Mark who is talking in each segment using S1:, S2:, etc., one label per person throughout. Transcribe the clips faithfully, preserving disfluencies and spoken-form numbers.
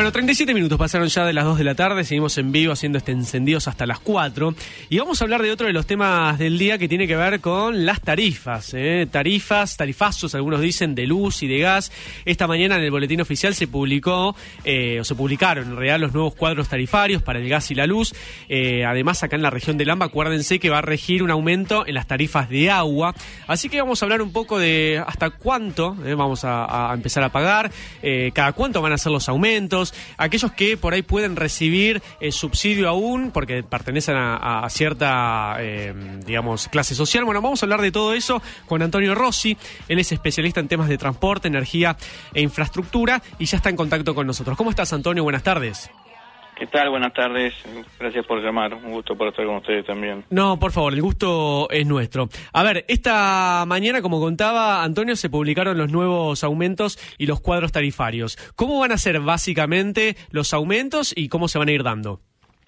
S1: Bueno, treinta y siete minutos pasaron ya de las dos de la tarde, seguimos en vivo haciendo este encendidos hasta las cuatro y vamos a hablar de otro de los temas del día que tiene que ver con las tarifas, ¿eh? Tarifas, tarifazos, algunos dicen, de luz y de gas. Esta mañana en el boletín oficial se publicó, eh, o se publicaron en realidad los nuevos cuadros tarifarios para el gas y la luz. Eh, además, acá en la región del AMBA, acuérdense que va a regir un aumento en las tarifas de agua. Así que vamos a hablar un poco de hasta cuánto eh, vamos a, a empezar a pagar, eh, cada cuánto van a ser los aumentos. Aquellos que por ahí pueden recibir eh, subsidio aún porque pertenecen a, a cierta, eh, digamos, clase social. Bueno, vamos a hablar de todo eso con Antonio Rossi. Él es especialista en temas de transporte, energía e infraestructura y ya está en contacto con nosotros. ¿Cómo estás, Antonio? Buenas tardes.
S2: ¿Qué tal? Buenas tardes. Gracias por llamar. Un gusto por estar con ustedes también.
S1: No, por favor, el gusto es nuestro. A ver, esta mañana, como contaba Antonio, se publicaron los nuevos aumentos y los cuadros tarifarios. ¿Cómo van a ser básicamente los aumentos y cómo se van a ir dando?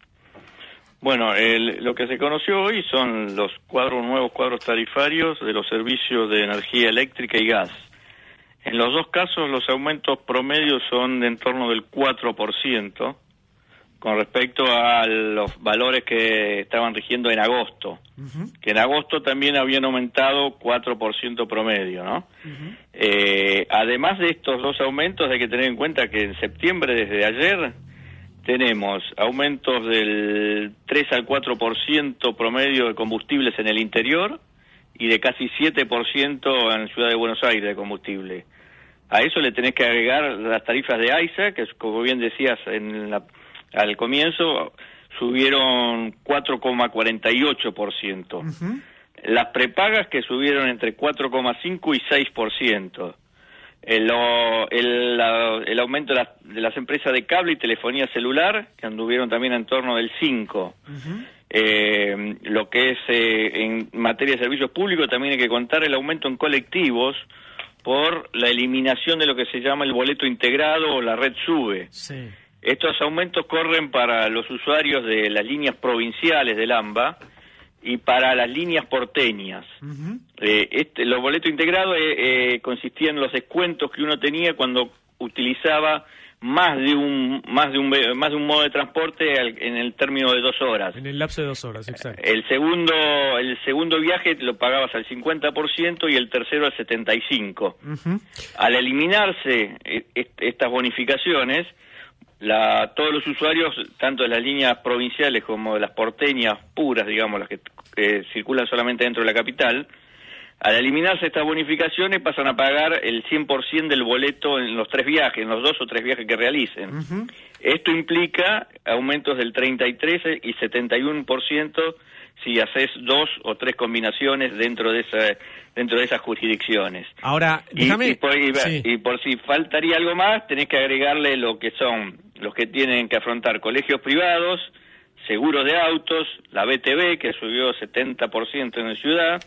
S2: Bueno, el, lo que se conoció hoy son los cuadros nuevos cuadros tarifarios de los servicios de energía eléctrica y gas. En los dos casos, los aumentos promedios son de en torno del cuatro por ciento. Con respecto a los valores que estaban rigiendo en agosto, uh-huh. que en agosto también habían aumentado cuatro por ciento promedio, ¿no? Uh-huh. Eh, además de estos dos aumentos, hay que tener en cuenta que en septiembre, desde ayer, tenemos aumentos del tres al cuatro por ciento promedio de combustibles en el interior y de casi siete por ciento en Ciudad de Buenos Aires de combustible. A eso le tenés que agregar las tarifas de AISA, que como bien decías en la al comienzo, subieron cuatro coma cuarenta y ocho por ciento. Uh-huh. Las prepagas que subieron entre cuatro coma cinco y seis por ciento. El, el, la, el aumento de las, de las empresas de cable y telefonía celular, que anduvieron también en torno del cinco por ciento. Uh-huh. Eh, lo que es eh, en materia de servicios públicos, también hay que contar el aumento en colectivos por la eliminación de lo que se llama el boleto integrado o la red SUBE. Sí. Estos aumentos corren para los usuarios de las líneas provinciales del AMBA y para las líneas porteñas. Uh-huh. Eh, este, los boletos integrados eh, eh, consistían en los descuentos que uno tenía cuando utilizaba más de un más de un más de un modo de transporte al, en el término de dos horas.
S1: En el lapso de dos horas, exacto.
S2: El segundo el segundo viaje lo pagabas al cincuenta por ciento y el tercero al setenta y cinco por ciento. Uh-huh. Al eliminarse eh, est- estas bonificaciones, La, todos los usuarios, tanto de las líneas provinciales como de las porteñas puras, digamos, las que eh, circulan solamente dentro de la capital, al eliminarse estas bonificaciones pasan a pagar el cien por ciento del boleto en los tres viajes, en los dos o tres viajes que realicen. Uh-huh. Esto implica aumentos del treinta y tres y setenta y uno por ciento si haces dos o tres combinaciones dentro de esa dentro de esas jurisdicciones.
S1: Ahora, déjame...
S2: Y, y, por, y,
S1: sí.
S2: y por si faltaría algo más, tenés que agregarle lo que son los que tienen que afrontar colegios privados, seguros de autos, la B T V, que subió setenta por ciento en la ciudad,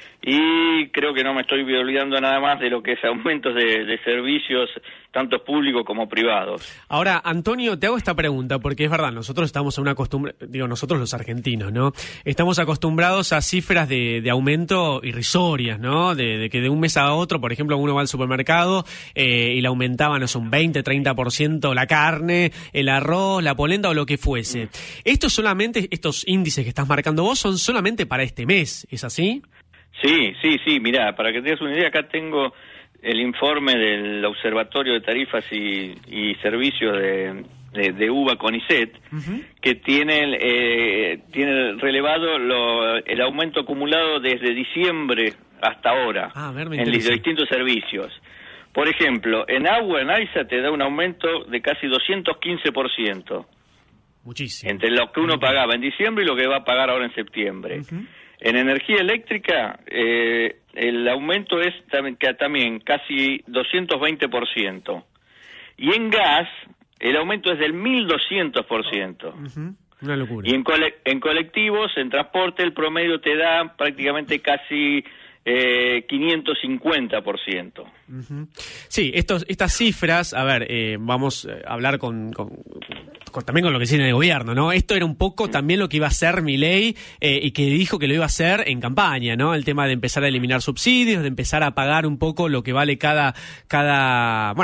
S2: y creo que no me estoy olvidando nada más de lo que es aumentos de, de servicios, tanto públicos como privados.
S1: Ahora, Antonio, te hago esta pregunta, porque es verdad, nosotros estamos a una costumbre, digo, nosotros los argentinos, ¿no? Estamos acostumbrados a cifras de, de aumento irrisorias, ¿no? De, de que de un mes a otro, por ejemplo, uno va al supermercado eh, y le aumentaban, no sé, un veinte, treinta por ciento la carne, el arroz, la polenta o lo que fuese. Mm. Esto solamente, estos índices que estás marcando vos son solamente para este mes, ¿es así?
S2: Sí, sí, sí, mirá, para que te des una idea, acá tengo el informe del Observatorio de Tarifas y, y Servicios de, de, de U B A CONICET, uh-huh. que tiene, eh, tiene relevado lo, el aumento acumulado desde diciembre hasta ahora,
S1: ah, ver,
S2: en los distintos servicios. Por ejemplo, en agua, en AISA te da un aumento de casi doscientos quince por ciento.
S1: Muchísimo.
S2: Entre lo que uno pagaba en diciembre y lo que va a pagar ahora en septiembre. Uh-huh. En energía eléctrica, eh, el aumento es también, también casi doscientos veinte por ciento. Y en gas, el aumento es del mil doscientos por ciento.
S1: Uh-huh. Una locura.
S2: Y en, cole- en colectivos, en transporte, el promedio te da prácticamente casi eh, quinientos cincuenta por ciento.
S1: Uh-huh. Sí, estos, estas cifras, a ver, eh, vamos a hablar con, con, con también con lo que tiene el gobierno, ¿no? Esto era un poco uh-huh. también lo que iba a hacer Milei eh, y que dijo que lo iba a hacer en campaña, ¿no? El tema de empezar a eliminar subsidios, de empezar a pagar un poco lo que vale cada, cada, bueno,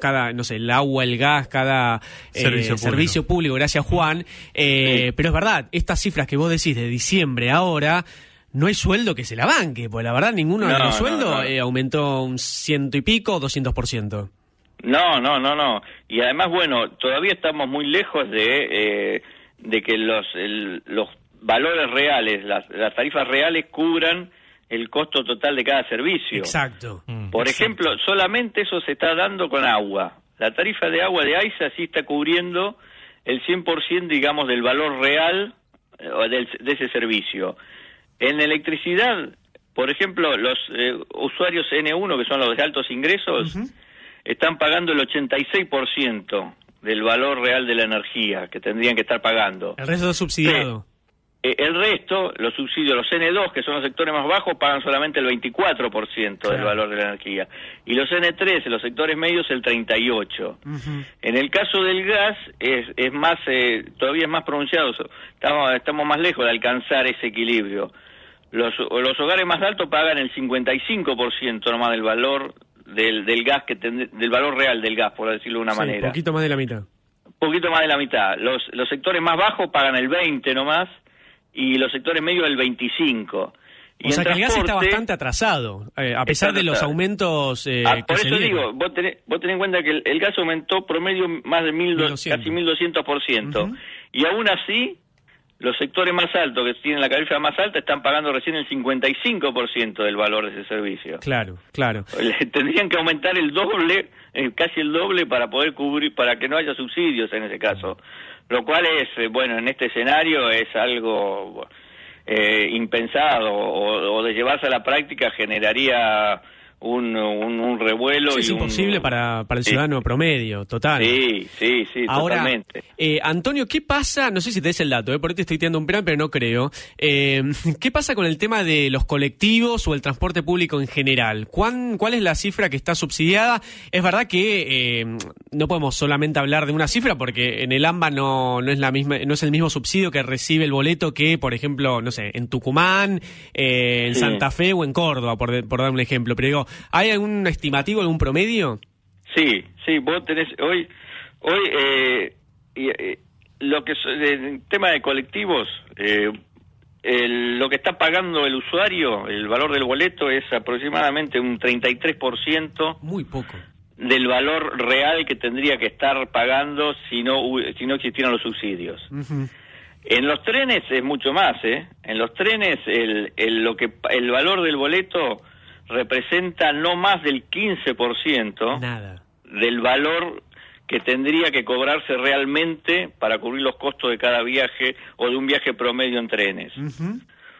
S1: cada, no sé, el agua, el gas, cada eh,
S3: servicio,
S1: servicio
S3: público.
S1: público, gracias Juan, eh,
S2: Sí.
S1: pero es verdad, estas cifras que vos decís de diciembre ahora, no hay sueldo que se la banque, porque la verdad ninguno de
S2: No,
S1: los sueldos
S2: no, no.
S1: eh, aumentó un ciento y pico, doscientos por ciento.
S2: No, no, no, no. Y además, bueno, todavía estamos muy lejos de, eh, de que los, el, los valores reales, las, las tarifas reales cubran el costo total de cada servicio.
S1: Exacto.
S3: Mm.
S2: Por
S1: Exacto.
S2: ejemplo, solamente eso se está dando con agua. La tarifa de agua de AISA sí está cubriendo el cien por ciento, digamos, del valor real eh, del, de ese servicio. En electricidad, por ejemplo, los eh, usuarios N uno, que son los de altos ingresos,
S1: Ujú.
S2: están pagando el ochenta y seis por ciento del valor real de la energía que tendrían que estar pagando.
S1: El resto es subsidiado.
S2: Eh, el resto, los subsidios, los N dos, que son los sectores más bajos, pagan solamente el veinticuatro por ciento del
S1: Claro.
S2: valor de la energía. Y los N tres, los sectores medios, el treinta y ocho por ciento.
S1: Ujú.
S2: En el caso del gas, es, es más, eh, todavía es más pronunciado. Estamos, estamos más lejos de alcanzar ese equilibrio. Los, los hogares más altos pagan el cincuenta y cinco por ciento nomás del valor del, del gas, que tend- del valor real del gas, por decirlo de una
S1: Sí,
S2: manera.
S1: poquito más de la mitad.
S2: Un poquito más de la mitad. Los, los sectores más bajos pagan el veinte nomás y los sectores medios el veinticinco. Y
S1: O sea
S2: en
S1: que el gas está
S2: transporte,
S1: bastante atrasado, eh, a pesar
S2: está
S1: de los
S2: atrasado.
S1: aumentos eh,
S2: Ah,
S1: que
S2: por
S1: se
S2: eso
S1: dieron.
S2: digo, vos tenés, vos tenés en cuenta que el, el gas aumentó promedio más de mil,
S1: mil doscientos.
S2: casi mil doscientos por ciento.
S1: Ujú.
S2: Y aún así, los sectores más altos, que tienen la tarifa más alta, están pagando recién el cincuenta y cinco por ciento del valor de ese servicio.
S1: Claro, claro.
S2: Le- Tendrían que aumentar el doble, eh, casi el doble, para poder cubrir, para que no haya subsidios en ese caso. Lo cual es, eh, bueno, en este escenario es algo eh, impensado, o, o de llevarse a la práctica generaría un, un, un revuelo.
S1: Sí,
S2: y
S1: es
S2: un-
S1: imposible para, para el
S2: Sí.
S1: ciudadano promedio, total.
S2: Sí, sí, sí,
S1: Ahora,
S2: totalmente.
S1: eh, Antonio, ¿qué pasa? No sé si te des el dato, eh, por ahí te estoy tirando un plan, pero no creo. Eh, ¿Qué pasa con el tema de los colectivos o el transporte público en general? ¿Cuán, ¿Cuál es la cifra que está subsidiada? Es verdad que eh, no podemos solamente hablar de una cifra porque en el AMBA no, no es la misma, no es el mismo subsidio que recibe el boleto que, por ejemplo, no sé, en Tucumán, eh, en
S2: Sí.
S1: Santa Fe o en Córdoba, por, de- por dar un ejemplo. Pero digo, ¿hay algún estimativo, algún promedio?
S2: Sí, sí, vos tenés hoy, hoy eh, y, eh, lo que so- el tema de colectivos, eh, el- lo que está pagando el usuario, el valor del boleto es aproximadamente un treinta y tres por ciento
S1: Muy poco.
S2: del valor real que tendría que estar pagando si no hu- si no existieran los subsidios.
S1: Ujú.
S2: En los trenes es mucho más, ¿eh? En los trenes el, el, lo que, el valor del boleto representa no más del quince por ciento
S1: Nada.
S2: del valor que tendría que cobrarse realmente para cubrir los costos de cada viaje o de un viaje promedio en trenes.
S1: Ujú.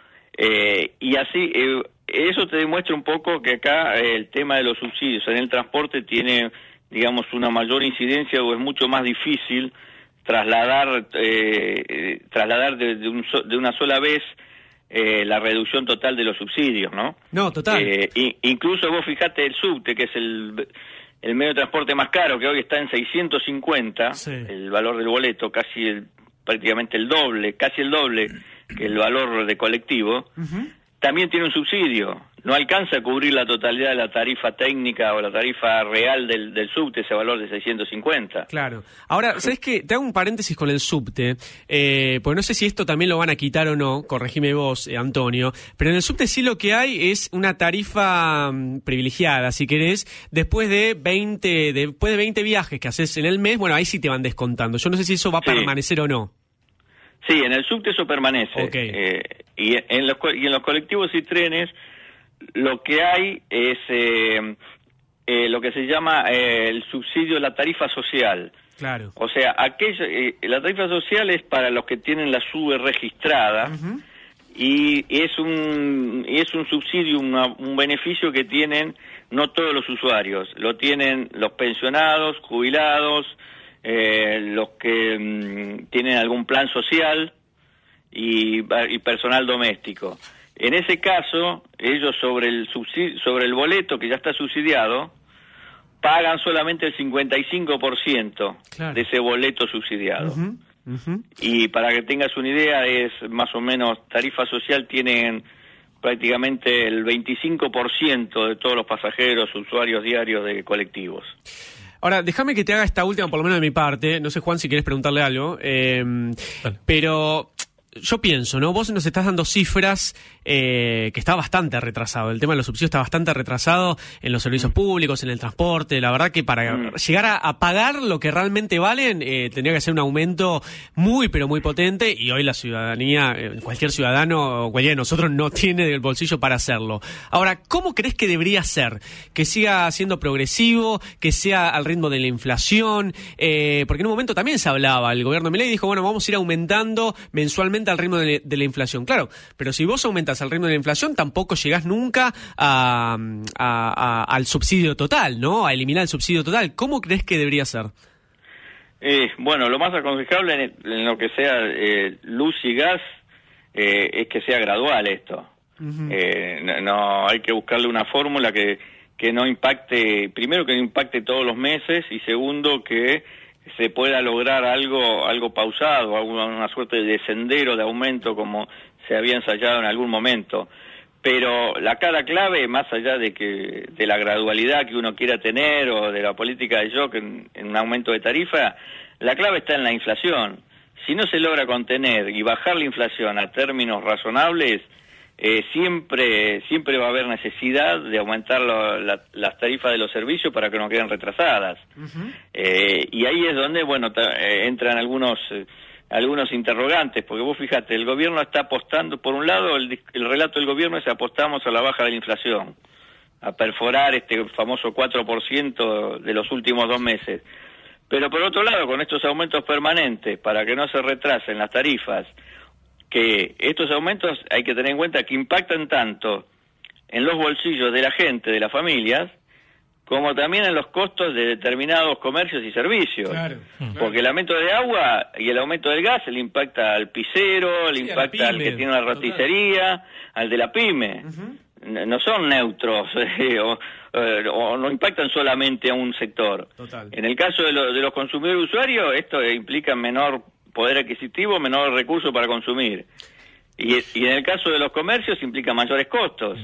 S2: Eh, y así, eh, eso te demuestra un poco que acá eh, el tema de los subsidios en el transporte tiene, digamos, una mayor incidencia o es mucho más difícil trasladar eh, eh, trasladar de, de, un so- de una sola vez eh, la reducción total de los subsidios, ¿no?
S1: No, total.
S2: Eh, i- incluso vos fijate el subte, que es el, el medio de transporte más caro, que hoy está en seiscientos cincuenta,
S1: Sí.
S2: el valor del boleto, casi el, prácticamente el doble, casi el doble que el valor de colectivo,
S1: Ujú.
S2: también tiene un subsidio. No alcanza a cubrir la totalidad de la tarifa técnica o la tarifa real del, del subte, ese valor de seiscientos cincuenta.
S1: Claro. Ahora, ¿sabes qué? Te hago un paréntesis con el subte, eh, porque no sé si esto también lo van a quitar o no, corregime vos, eh, Antonio, pero en el subte sí lo que hay es una tarifa mm, privilegiada, si querés, después de veinte, después de veinte viajes que haces en el mes, bueno, ahí sí te van descontando. Yo no sé si eso va a
S2: Sí.
S1: permanecer o no.
S2: Sí, en el subte eso permanece.
S1: Ok.
S2: Eh, y, en los, co- y en los colectivos y trenes lo que hay es eh, eh, lo que se llama eh, el subsidio de la tarifa social.
S1: Claro.
S2: O sea, aquella, eh, la tarifa social es para los que tienen la S U B E registrada.
S1: Ujú.
S2: Y es un y es un subsidio, una- un beneficio que tienen no todos los usuarios, lo tienen los pensionados, jubilados, eh, los que mm, tienen algún plan social y, y personal doméstico. En ese caso, ellos sobre el subsidio, sobre el boleto que ya está subsidiado, pagan solamente el cincuenta y cinco por ciento
S1: Claro.
S2: de ese boleto subsidiado.
S1: Ujú, ujú.
S2: Y para que tengas una idea, es más o menos, tarifa social tienen prácticamente el veinticinco por ciento de todos los pasajeros, usuarios diarios de colectivos.
S1: Ahora, déjame que te haga esta última, por lo menos de mi parte. No sé, Juan, si quieres preguntarle algo. Eh, pero yo pienso, ¿no? Vos nos estás dando cifras eh, que está bastante retrasado. El tema de los subsidios está bastante retrasado en los servicios mm. públicos, en el transporte. La verdad que para mm. llegar a, a pagar lo que realmente valen, eh, tendría que ser un aumento muy, pero muy potente. Y hoy la ciudadanía, eh, cualquier ciudadano, cualquiera de nosotros no tiene el bolsillo para hacerlo. Ahora, ¿cómo crees que debería ser? ¿Que siga siendo progresivo? ¿Que sea al ritmo de la inflación? Eh, porque en un momento también se hablaba, el gobierno de Milei dijo, bueno, vamos a ir aumentando mensualmente al ritmo de, de la inflación. Claro, pero si vos aumentas al ritmo de la inflación, tampoco llegás nunca a, a, a, al subsidio total, ¿no? A eliminar el subsidio total. ¿Cómo crees que debería ser?
S2: Eh, bueno, lo más aconsejable en, en lo que sea eh, luz y gas eh, es que sea gradual esto. Uh-huh. eh, no, no hay que buscarle una fórmula que, que no impacte, primero que no impacte todos los meses y segundo que se pueda lograr algo algo pausado, alguna, una suerte de sendero de aumento como se había ensayado en algún momento. Pero la cara clave, más allá de que de la gradualidad que uno quiera tener o de la política de shock en, en un aumento de tarifa, la clave está en la inflación. Si no se logra contener y bajar la inflación a términos razonables, Eh, siempre siempre va a haber necesidad de aumentar lo, la, las tarifas de los servicios para que no queden retrasadas. Uh-huh. eh, y ahí es donde bueno ta, eh, entran algunos eh, algunos interrogantes, porque vos fíjate, el gobierno está apostando, por un lado el, el relato del gobierno es apostamos a la baja de la inflación, a perforar este famoso cuatro por ciento de los últimos dos meses, pero por otro lado con estos aumentos permanentes para que no se retrasen las tarifas, que estos aumentos hay que tener en cuenta que impactan tanto en los bolsillos de la gente, de las familias, como también en los costos de determinados comercios y servicios. Claro, claro. Porque el aumento de agua y el aumento del gas le impacta al pisero, le sí, impacta al que tiene una roticería, total. Al de la pyme. Uh-huh. No son neutros eh, o, eh, o no impactan solamente a un sector. Total. En el caso de, lo, de los consumidores usuarios, esto implica menor poder adquisitivo, menor recurso para consumir. Y, y en el caso de los comercios implica mayores costos.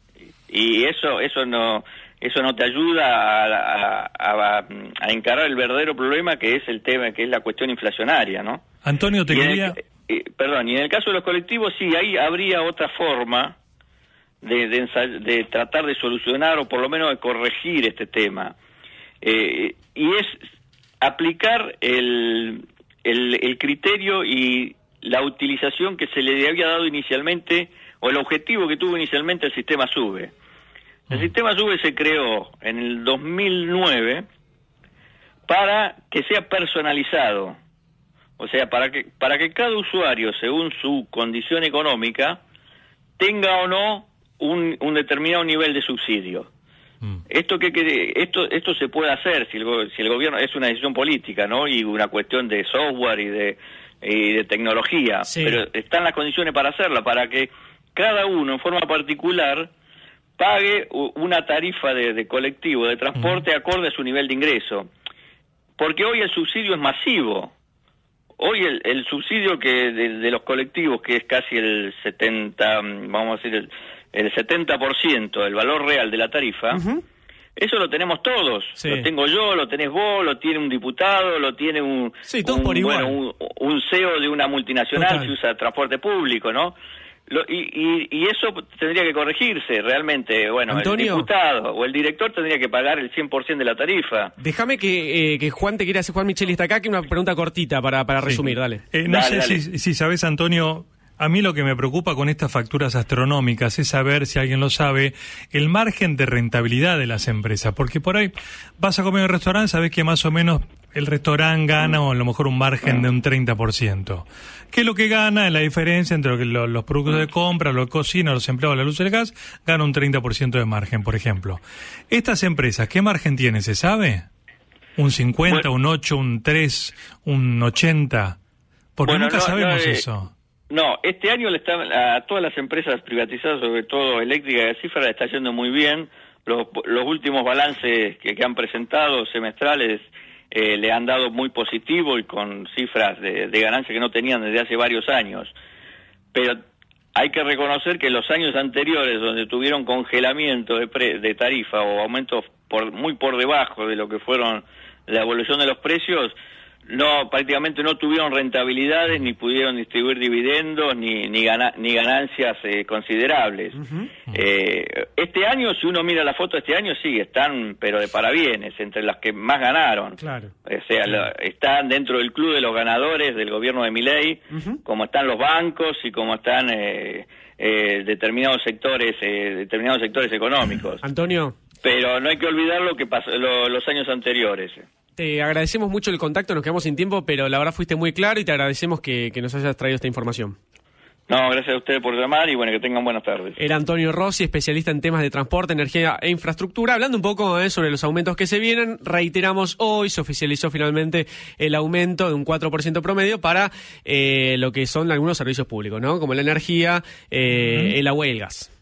S2: Y eso eso no eso no te ayuda a, a, a, a encarar el verdadero problema que es el tema, que es la cuestión inflacionaria, ¿no?
S3: Antonio, te
S2: y
S3: quería...
S2: El, eh, perdón, y en el caso de los colectivos, sí, ahí habría otra forma de, de, de tratar de solucionar o por lo menos de corregir este tema. Eh, y es aplicar el... El, el criterio y la utilización que se le había dado inicialmente, o el objetivo que tuvo inicialmente el sistema SUBE. El sistema SUBE se creó en el dos mil nueve para que sea personalizado, o sea, para que, para que cada usuario, según su condición económica, tenga o no un, un determinado nivel de subsidio. Esto que, que esto esto se puede hacer si el, si el gobierno es una decisión política, ¿no? Y una cuestión de software y de y de tecnología, sí. Pero están las condiciones para hacerla, para que cada uno en forma particular pague una tarifa de, de colectivo, de transporte uh-huh. acorde a su nivel de ingreso. Porque hoy el subsidio es masivo. Hoy el, el subsidio que de, de los colectivos, que es casi el setenta, vamos a decir el el setenta por ciento del valor real de la tarifa, uh-huh. eso lo tenemos todos. Sí. Lo tengo yo, lo tenés vos, lo tiene un diputado, lo tiene un,
S1: sí, todos
S2: un,
S1: por igual.
S2: Bueno, un, un C E O de una multinacional. Total. Si usa transporte público, ¿no? Lo, y, y, y eso tendría que corregirse realmente. Bueno, Antonio, el diputado o el director tendría que pagar el cien por ciento de la tarifa.
S1: Déjame que, eh, que Juan te quiera hacer, Juan Micheli está acá, que una pregunta cortita para, para resumir, sí. Dale.
S3: Eh, no
S2: dale,
S3: sé
S2: dale.
S3: Si, si sabes, Antonio... A mí lo que me preocupa con estas facturas astronómicas es saber, si alguien lo sabe, el margen de rentabilidad de las empresas. Porque por ahí vas a comer en un restaurante, sabes que más o menos el restaurante gana o a lo mejor un margen de un treinta por ciento. ¿Qué es lo que gana? Es la diferencia entre lo que lo, los productos de compra, lo que cocina, los empleados, la luz y el gas, gana un treinta por ciento de margen, por ejemplo. Estas empresas, ¿qué margen tienen? ¿Se sabe? ¿Un cincuenta, bueno, un ocho, un tres, un ochenta? Porque bueno, nunca no, sabemos no, eh... eso.
S2: No, este año le está, a todas las empresas privatizadas, sobre todo eléctrica y gasífera, le está yendo muy bien. Los, los últimos balances que, que han presentado, semestrales, eh, le han dado muy positivo y con cifras de, de ganancia que no tenían desde hace varios años. Pero hay que reconocer que los años anteriores, donde tuvieron congelamiento de, pre, de tarifa o aumentos por, muy por debajo de lo que fueron la evolución de los precios, no prácticamente no tuvieron rentabilidades, ni pudieron distribuir dividendos, ni ni, gana, ni ganancias eh, considerables. Uh-huh. Eh, este año, si uno mira la foto de este año, sí, están, pero de parabienes, entre las que más ganaron.
S1: Claro.
S2: O sea, claro. Lo, están dentro del club de los ganadores del gobierno de Milei, uh-huh. como están los bancos y como están eh, eh, determinados sectores, eh, determinados sectores económicos.
S1: Antonio.
S2: Pero no hay que olvidar lo que pasó lo, los años anteriores.
S1: Te agradecemos mucho el contacto, nos quedamos sin tiempo, pero la verdad fuiste muy claro y te agradecemos que, que nos hayas traído esta información.
S2: No, gracias a ustedes por llamar y bueno, que tengan buenas tardes.
S1: Era Antonio Rossi, especialista en temas de transporte, energía e infraestructura, hablando un poco eh, sobre los aumentos que se vienen. Reiteramos, hoy se oficializó finalmente el aumento de un cuatro por ciento promedio para eh, lo que son algunos servicios públicos, ¿no? Como la energía, eh, uh-huh. el agua y el gas.